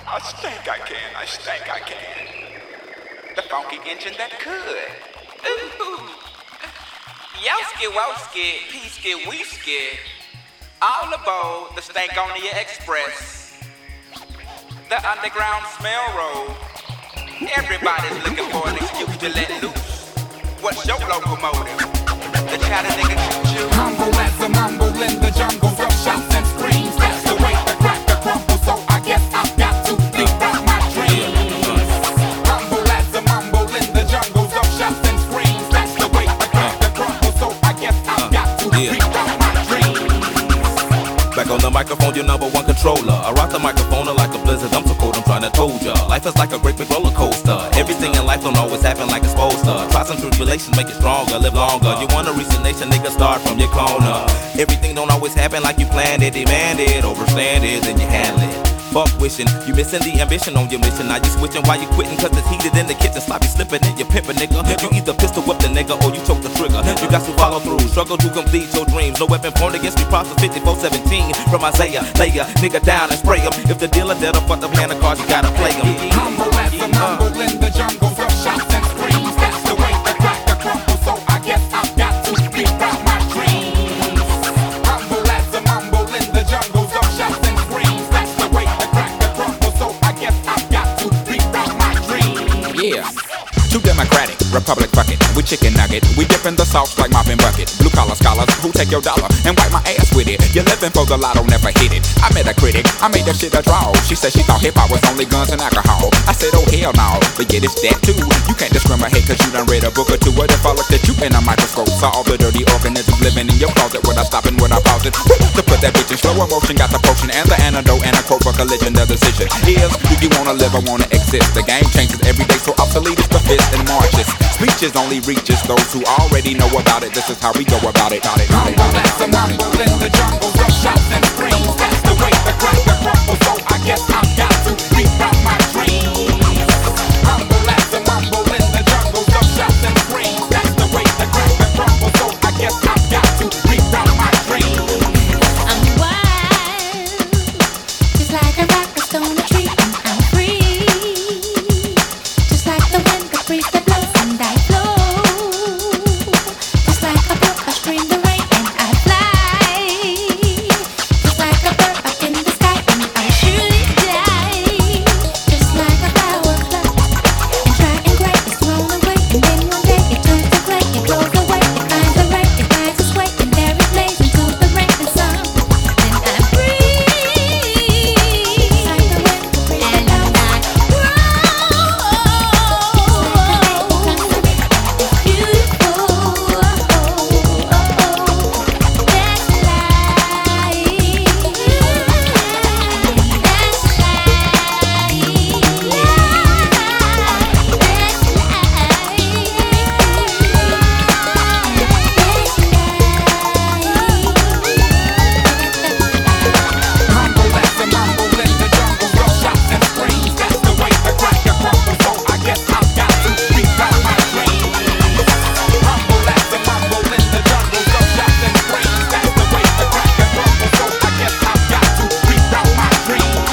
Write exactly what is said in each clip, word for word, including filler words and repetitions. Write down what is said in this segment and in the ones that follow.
I think I can, I think I can. The funky engine that could. Ooh. Yoski woski, peaski whisky. All aboard the Stankonia Express. The underground smell road. Everybody's looking for an excuse to let loose. What's your locomotive? The Chattanooga choo-choo. Humble as a mumble in the jungle of shouts and screams. That's the way the cracker crumbles, so I guess I've got to leave out my dreams. Humble as a mumble in the jungles of shouts and screams. That's the way the cracker crumbles, so I guess I've got to leave out my dreams. Back on the microphone, your number one controller. I rock the microphone like a blizzard. I'm so cold, I'm trying to told ya. Life is like a great big roller coaster. Everything in life don't always happen like it's supposed to. Try some tribulations, make it stronger, live longer. You wanna reach the nation, nigga, start from your corner. Everything don't always happen like you planned it, demand it, overstand it, then you handle it. Fuck wishing, you missing the ambition on your mission. Now you switching while you quitting, cause it's heated in the kitchen. Sloppy slipping in your pimpin', nigga. You either pistol whip the nigga or you choke the trigger. You got to follow through, struggle to complete your dreams. No weapon pointed against me, Proverbs fifty-four seventeen. From Isaiah, lay a nigga down and spray him. If the dealer dead or fuck the hand of cards, you gotta play him. Humble as a mumble in the jungles of shouts and screams. That's the way the cracker crumbles, so I guess I've got to speak out my dreams. Humble as a mumble in the jungles of shouts and screams. That's the way the cracker crumbles, so I guess I've got to speak out my dreams. Yeah. Too democratic, republic bucket, we chicken nugget. We dip in the sauce like mopping bucket. Blue collar scholars who take your dollar and wipe my ass with it. You're living for the lotto, never hit it. I met a critic, I made that shit a draw. She said she thought hip hop was only guns and alcohol. I said, oh hell no, but yeah, it's that too. You can't discriminate cause you done read a book or two. What if I looked at you in a microscope? Saw all the dirty organisms living in your closet. Would I stop and would I pause it? To put that bitch in slow motion, got the potion and the antidote and a quote for collision. The decision is, do you wanna live or wanna exist? The game changes every day, so obsolete is the fist and marches. Speeches only reaches those who already know about it. This is how we go about it. About it, about it, about it. Humble as a mumble in the jungles of shouts and screams. That's the way the cracker crumbles, so I guess I've got to speak out my dreams. Humble as a mumble in the jungles of shouts and screams. That's the way the cracker crumbles, so I guess I've got to speak out my dreams. I'm wild, just like a rock that's on a tree, and I'm free, just like the wind that breeze that blows, and I flow, just like a brook I scream the rain, and I fly, just like a bird up in the sky, and I surely die, just like a flower plucked and dry and gray, it's thrown away, and then one day it turns to clay, it blows away, it finds the rain, it finds its way, and there it lays into the rain and sun. Then I'm free, like the wind that breeze and I grow. It's beautiful. That's Humble as a mumble in the jungles of shouts and screams. That's the way the cracker crumbles, so I guess I've got to speak out my dreams. Humble as a mumble in the jungles of shouts and screams. That's the way the cracker crumbles, so I guess I've got to speak out my dreams.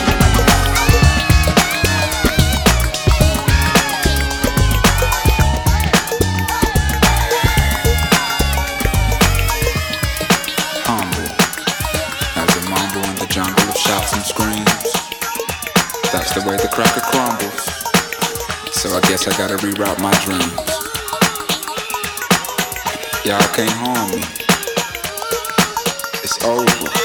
Humble as a mumble in the jungle of shouts and screams. That's the way the cracker crumbles. So I guess I gotta reroute my dreams. Y'all can't harm me. It's over.